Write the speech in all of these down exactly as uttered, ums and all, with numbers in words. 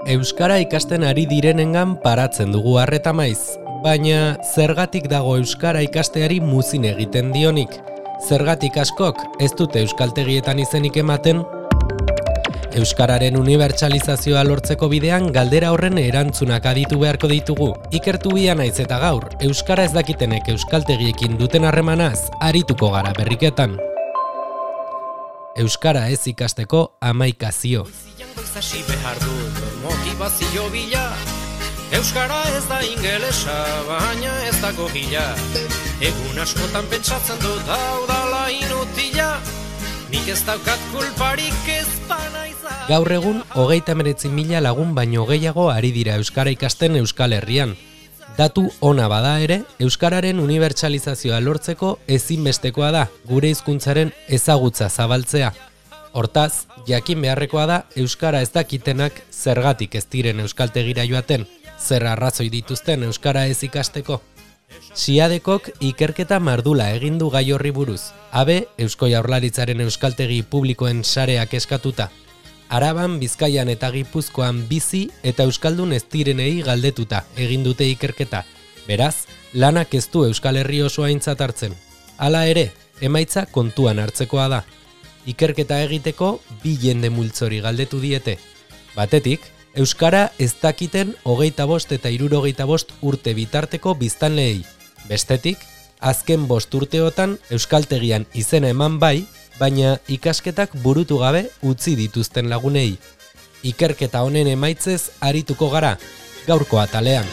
Euskara ikasten ari direnengan paratzen dugu arreta maiz, baina zergatik dago euskara ikasteari muzin egiten dionik? Zergatik askok ez dute euskaltegietan izenik ematen? Euskararen unibertsalizazioa lortzeko bidean galdera horren erantzunak aditu beharko ditugu. Ikertu bia naiz eta gaur, euskara ez dakitenek euskaltegiekin duten harremanaz arituko gara berriketan. Euskara ez ikasteko hamaikazio. Hasi behar dut motivazio bila. Euskara ez da ingelesa, baina ez dago gila. Egun askotan pentsatzen dut hau dala inutila. Nik ez daukat kulparik ez banaiza. Gaur egun, hogeita hemeretzi mila lagun baino gehiago ari dira euskara ikasten Euskal Herrian. Datu ona bada ere, euskararen unibertsalizazioa lortzeko ezinbestekoa da gure hizkuntzaren ezagutza zabaltzea. Hortaz, jakin beharrekoa da euskara ez dakitenak zergatik ez diren euskaltegira joaten, zer arrazoi dituzten euskara ez ikasteko. Siadekok ikerketa mardula egin du gai horri buruz. Habe, Eusko Jaurlaritzaren euskaltegi publikoen sareak eskatuta. Araban, Bizkaian eta Gipuzkoan bizi eta euskaldun ez direnei galdetuta egin dute ikerketa. Beraz, lanak ez du Euskal Herri osoa aintzat hartzen. Hala ere, emaitza kontuan hartzekoa da. Ikerketa egiteko bi jende multzori galdetu diete. Batetik, euskara ez dakiten hogeita bost eta hirurogeita bost urte bitarteko biztanleei. Bestetik, azken bost urteotan euskaltegian izena eman bai, baina ikasketak burutu gabe utzi dituzten lagunei. Ikerketa honen emaitzez arituko gara, gaurko atalean.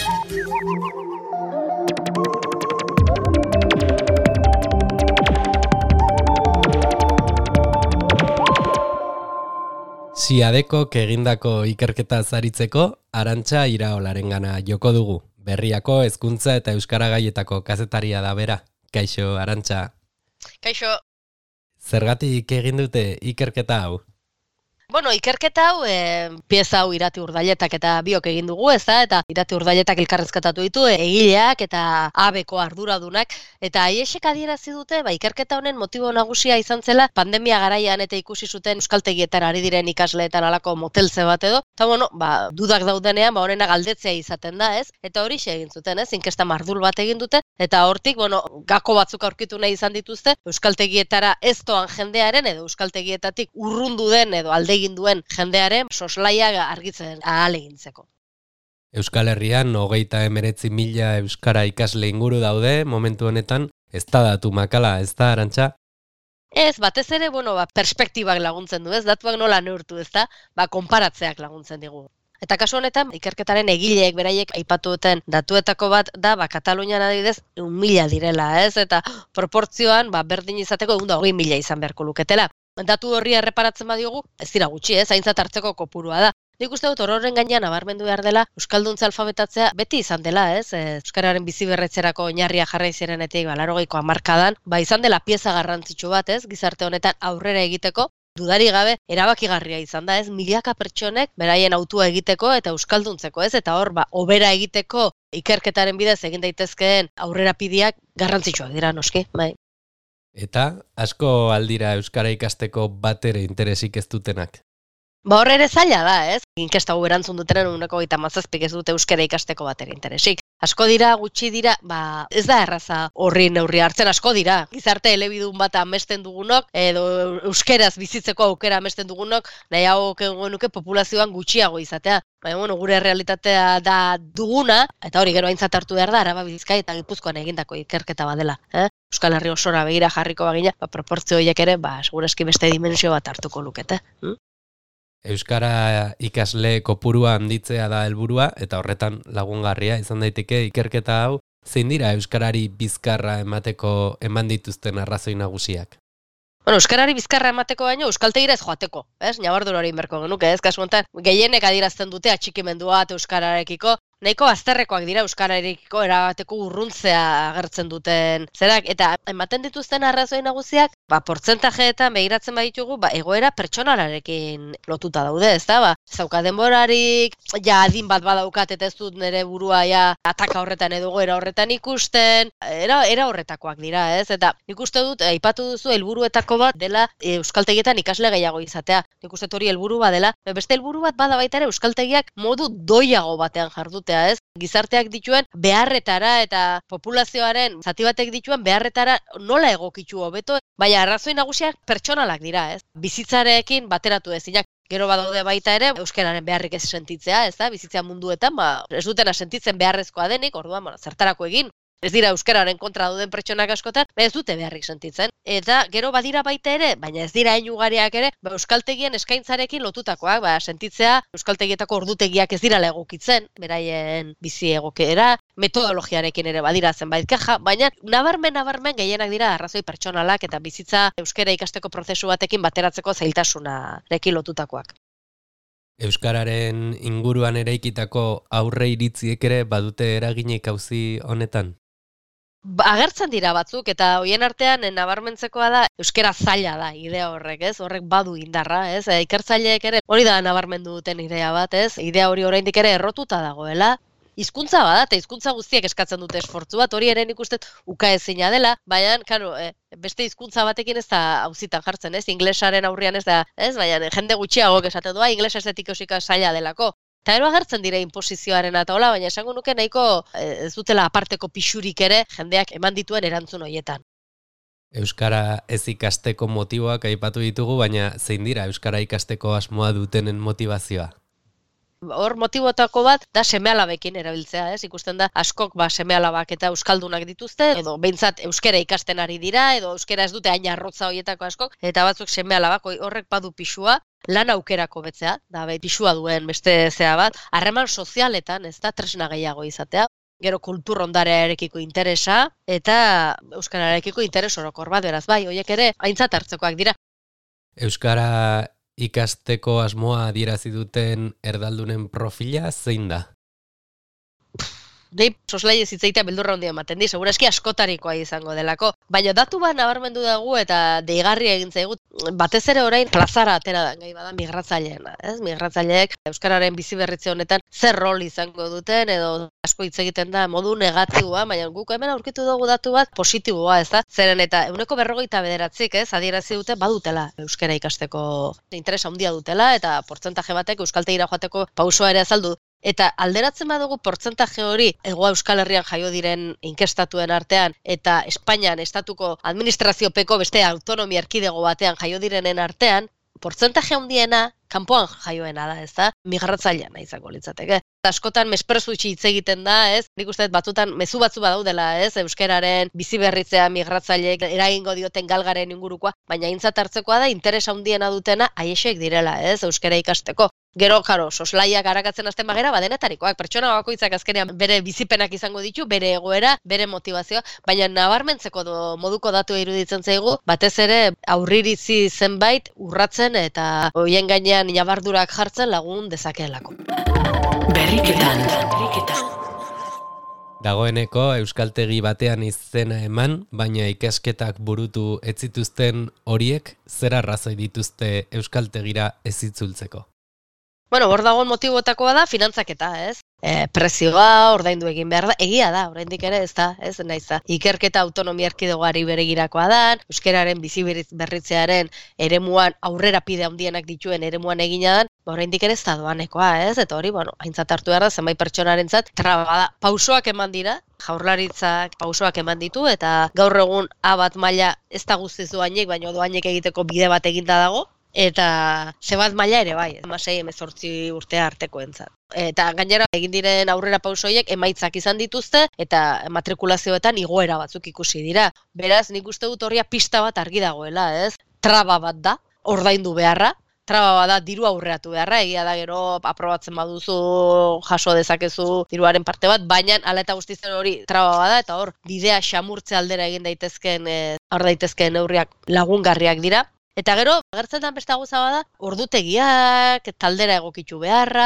Siadekok egindako ikerketa zaritzeko, Arantxa Iraolarengana joko dugu. Berriako hezkuntza eta euskara gaietako kazetaria da bera. Kaixo, Arantxa. Kaixo. Zergatik egin dute ikerketa hau? Bueno, ikerketa hau, e, pieza hau Irati Urdailetak eta biok egin dugu, ez da? Eta Irati Urdailetak elkarrezketatu ditu, e, egileak eta abeko arduradunak, eta haiexek adierazi dute, ba, ikerketa honen motibo nagusia izan zela, pandemia garaian eta ikusi zuten euskaltegietan ari diren ikasleetan alako motelze bat edo, eta bueno, ba, dudak daudenean, ba, horrena galdetzea izaten da, ez? Eta hori egin zuten, ez? Inkesta mardul bat egin dute, eta hortik, bueno, gako batzuk aurkitu nahi izan dituzte, euskaltegietara ez doan jendearen, edo euskaltegietatik urrundu den, edo alde egin duen jendearen soslaia argitzen ahalegintzeko. Euskal Herrian hogeita hemeretzi mila euskara ikasle inguru daude, momentu honetan, ez da datu makala, ez da, Arantxa? Ez, batez ere, bueno, ba, perspektibak laguntzen du, ez, datuak nola neurtu, ez da, ba, konparatzeak laguntzen digu. Eta kasu honetan, ikerketaren egileek beraiek aipatu duten datuetako bat da, ba, Katalunian adibidez, un mila direla, ez, eta proportzioan, ba, berdin izateko egun da hogei mila izan beharko luketela. Datu horri erreparatzen badiogu, ez dira gutxi, ez, aintzat hartzeko kopurua da. Nik uste dut horren gainean nabarmendu behar dela, euskalduntza alfabetatzea beti izan dela, ez, euskararen bizi berretzerako oinarria jarrai zirenetik, ba, laurogeiko hamarkadan, ba, izan dela pieza garrantzitsu bat, ez, gizarte honetan aurrera egiteko, dudari gabe erabakigarria izan da, ez, milaka pertsonek beraien autua egiteko eta euskalduntzeko, ez, eta hor, ba, hobera egiteko ikerketaren bidez egin daitezkeen aurrerapideak garrantzitsuak dira, noski, bai. Eta asko aldira euskara ikasteko batere interesik ez dutenak. Ba horre ere zaila da, ez? Inkesta hau erantzun dutenen uneko gaita mazazpik ez dute euskara ikasteko batere interesik. Asko dira, gutxi dira, ba ez da erraza horri neurri hartzen, asko dira. Gizarte elebidun bat amesten dugunok, edo euskeraz bizitzeko aukera amesten dugunok, nahiago genuke populazioan gutxiago izatea. Baina, bueno, gure realitatea da duguna, eta hori gero aintzat hartu behar da, Araba, Bizkai eta Gipuzkoan egindako ikerketa badela. Eh? Euskal Herri osora begira jarriko bagina, ba, proportzio horiek ere, ba, segurazki beste dimensio bat hartuko lukete. Hm? Euskara ikasle kopurua handitzea da helburua eta horretan lagungarria izan daiteke ikerketa hau, zein dira euskarari bizkarra emateko eman dituzten arrazoi nagusiak? Bueno, euskarari bizkarra emateko baino euskaltegira ez joateko, ez? Nabardura hori inberko genuke, ez? Kasu honetan, gehienek adierazten dute atxikimendu bat euskararekiko, nahiko bazterrekoak dira euskararekiko erabateko urruntzea agertzen duten zerak, eta ematen dituzten arrazoi nagusiak, ba, portzentajeetan begiratzen baditugu, ba, egoera pertsonalarekin lotuta daude, ez da, ba, zauka denborarik, ja adin bat badaukat eta ez dut nire burua ja ataka horretan edo goera horretan ikusten, era, era horretakoak dira, ez, eta nik uste dut, aipatu duzu, helburuetako bat dela euskaltegietan ikasle gehiago izatea, nik uste dut hori helburu bat dela, beste helburu bat bada baita ere euskaltegiak modu doiago batean jardutea, ez? Gizarteak dituen beharretara eta populazioaren zati batek dituen beharretara nola egokitzu hobeto, baina arrazoi nagusiak pertsonalak dira, ez? Bizitzarekin bateratu ezinak. Gero badaude baita ere, euskararen beharrik ez sentitzea, ez da? Bizitza munduetan, ba, ez dutena sentitzen beharrezkoa denik, orduan, bueno, zertarako egin. Ez dira euskararen kontra dauden pertsonak askotan, ez dute beharrik sentitzen. Eta gero badira baita ere, baina ez dira hain ugariak ere, ba, euskaltegien eskaintzarekin lotutakoak, ba, sentitzea euskaltegietako ordutegiak ez dira egokitzen, beraien bizi egokera, metodologiarekin ere badira zenbait keja, baina nabarmen nabarmen gehienak dira arrazoi pertsonalak eta bizitza euskara ikasteko prozesu batekin bateratzeko zailtasunarekin lotutakoak. Euskararen inguruan eraikitako aurre iritziek ere badute eraginik auzi honetan? Agertzen dira batzuk, eta hoien artean nabarmentzekoa da, euskara zaila da idea horrek, ez? Horrek badu indarra, ez? Ikertzaileek ere hori da nabarmendu duten idea bat, ez? Idea hori oraindik ere errotuta dagoela. Hizkuntza bada, eta hizkuntza guztiek eskatzen dute esfortzu bat, hori ere nik uste ukaezina dela, baina, karo, eh, beste hizkuntza batekin ez da auzitan jartzen, ez? Inglesaren aurrian ez da, ez? Baina jende gutxiagok esaten doa, inglesa estetik eusika zaila delako. Eta ero agertzen dira inposizioaren eta hola, baina esango nuke nahiko ez dutela aparteko pixurik ere jendeak eman dituen erantzun horietan. Euskara ez ikasteko motiboak aipatu ditugu, baina zein dira euskara ikasteko asmoa dutenen motivazioa? Hor motibotako bat da seme-alabekin erabiltzea, ez? Ikusten da askok ba seme-alabak eta euskaldunak dituzte, edo behintzat euskara ikasten ari dira, edo euskara ez dute hain arrotza horietako askok, eta batzuk seme-alabak horrek badu pisua, lan aukerako betzea, da be, pisua duen beste zea bat, harreman sozialetan, ez da, tresna gehiago izatea, gero kultur ondarearekiko interesa, eta euskararekiko interes orokor bat, beraz bai, horiek ere aintzat hartzekoak dira. Euskara ikasteko asmoa adierazi duten erdaldunen profila zein da? Nei soslai ez hitzaitea beldurra handia ematen di, segurazki askotarikoa izango delako. Baina datu bat nabarmendu dugu eta deigarria egin zaigu, batez ere orain plazara atera da, gai bada migratzaileena, ez? Migratzaileek euskararen biziberritze honetan zer rol izango duten edo asko hitz egiten da modu negatiboa, baina guk hemen aurkitu dugu datu bat positiboa, ez da? Zeren eta ehuneko berrogeita bederatzik, ez? Adierazi dute badutela euskara ikasteko interesa handia dutela eta portzentaje batek euskaltegira joateko pausoa ere azaldu. Eta alderatzen badugu portzentaje hori Hego Euskal Herrian jaio diren inkestatuen artean eta Espainian estatuko administraziopeko beste autonomia erkidego batean jaio direnen artean, portzentaje handiena kanpoan jaioena da, ez da? Migratzaileana izango litzateke. Askotan mesprezu hitz egiten da, ez? Nik uste dut batzutan mezu batzu badaudela, ez? Euskararen biziberritzea migratzaileek eragingo dioten galgaren ingurukoa, baina aintzat hartzekoa da interesa handiena dutena haiexek direla, ez? Euskara ikasteko. Gero, karo, soslaiak arakatzen hasten bagera, badenetarikoak, pertsona bakoitzak azkenean bere bizipenak izango ditu, bere egoera, bere motivazioa, baina nabarmentzeko do, moduko datu iruditzen zaigu, batez ere aurririzi zenbait urratzen eta hoien gainean jabardurak jartzen lagun dezakeelako. Berriketan, berriketan. Dagoeneko euskaltegi batean izena eman, baina ikasketak burutu ez zituzten horiek zer arrazoi dituzte euskaltegira ez itzultzeko? Bueno, hor dagoen motibotakoa da finantzaketa, ez? E, prezioa ordaindu egin behar da, egia da, oraindik ere ez da, ez naiz da. Ikerketa autonomia erkidegoari beregirakoa da, euskararen bizi berritzearen eremuan aurrerapide handienak dituen eremuan egina da, oraindik ere ez da doanekoa, ez? Eta hori, bueno, aintzat hartu behar da, zenbait pertsonarentzat traba da. Pausoak eman dira, Jaurlaritzak pausoak eman ditu, eta gaur egun A bat maila ez da guztiz doainek, baina doainek egiteko bide bat eginda dago. Eta zebat maila ere bai, hamasei hemezortzi urte artekoentzat. Eta gainera egin diren aurrera pausoiek emaitzak izan dituzte eta matrikulazioetan igoera batzuk ikusi dira. Beraz, nik uste dut horria pista bat argi dagoela, ez? Traba bat da, ordaindu beharra, traba bat da diru aurreatu beharra, egia da gero aprobatzen baduzu jaso dezakezu diruaren parte bat, baina hala eta guztizen hori traba bat da, eta hor bidea xamurtze aldera egin daitezken, hor daitezken neurriak lagungarriak dira. Eta gero, agertzen den beste gauza bada, ordutegiak, taldera egokitu beharra,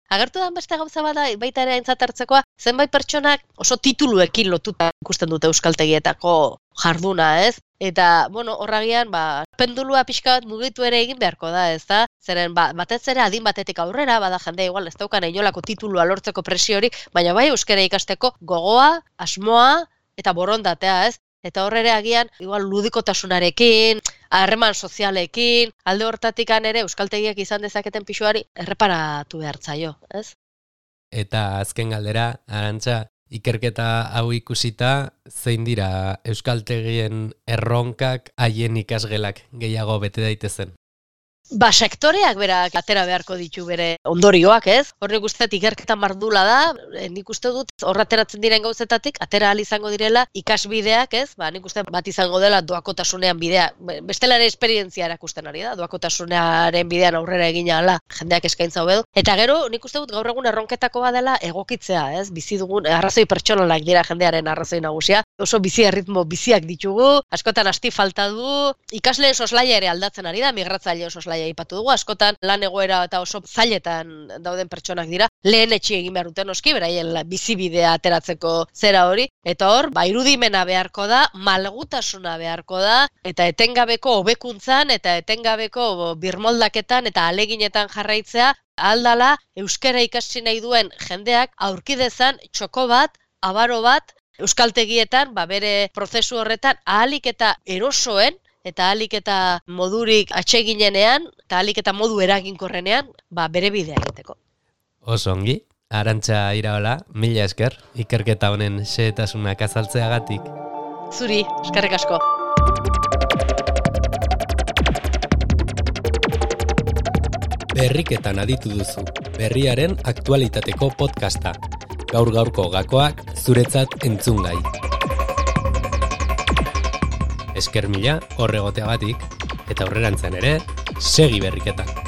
Agertu da beste gauza bada baita ere aintzat hartzekoa, zenbait pertsonak oso tituluekin lotuta ikusten dute euskaltegietako jarduna, ez? Eta, bueno, horragian, ba, pendulua pixka bat mugitu ere egin beharko da, ez da? Zeren, ba, batez ere adin batetik aurrera, bada jende igual ez daukan inolako titulua lortzeko presiori, baina bai euskara ikasteko gogoa, asmoa eta borondatea, ez? Eta horre agian, igual ludikotasunarekin, harreman sozialekin, alde hortatikan ere euskaltegiak izan dezaketen pixuari erreparatu behartzaio, ez? Eta azken galdera, Arantxa, ikerketa hau ikusita, zein dira euskaltegien erronkak haien ikasgelak gehiago bete daitezen? Ba, sektoreak berak atera beharko ditu bere ondorioak, ez? Hor nik uste ikerketa mardula da, nik uste dut horra ateratzen diren gauzetatik, atera ahal izango direla ikasbideak, ez? Ba, nik uste bat izango dela doakotasunean bidea, bestela ere esperientzia erakusten ari da, doakotasunearen bidean aurrera egina ala, jendeak eskaintza hobedu. Eta gero, nik uste dut gaur egun erronketako badela egokitzea, ez? Bizi dugun, arrazoi pertsonalak dira jendearen arrazoi nagusia, oso bizi erritmo biziak ditugu, askotan asti falta du, ikasleen soslaia ere aldatzen ari da, migratzaile soslaia aipatu dugu, askotan lan egoera eta oso zailetan dauden pertsonak dira, lehen etxi egin behar duten oski, beraien bizibidea ateratzeko zera hori, eta hor, ba, irudimena beharko da, malgutasuna beharko da, eta etengabeko hobekuntzan, eta etengabeko birmoldaketan, eta aleginetan jarraitzea, aldala, euskara ikasi nahi duen jendeak aurkidezan txoko bat, abaro bat, euskaltegietan, ba, bere prozesu horretan, ahalik eta erosoen, eta ahalik eta modurik atseginenean, eta ahalik eta modu eraginkorrenean, ba, bere bidea egiteko. Oso ongi, Arantxa Iraola, mila esker, ikerketa honen xehetasunak azaltzeagatik. Zuri, eskerrik asko. Berriketan aditu duzu, berriaren aktualitateko podcasta. Gaur gaurko gakoak zuretzat entzungai. Esker mila horregoteagatik, eta aurrerantzean ere, segi berriketan.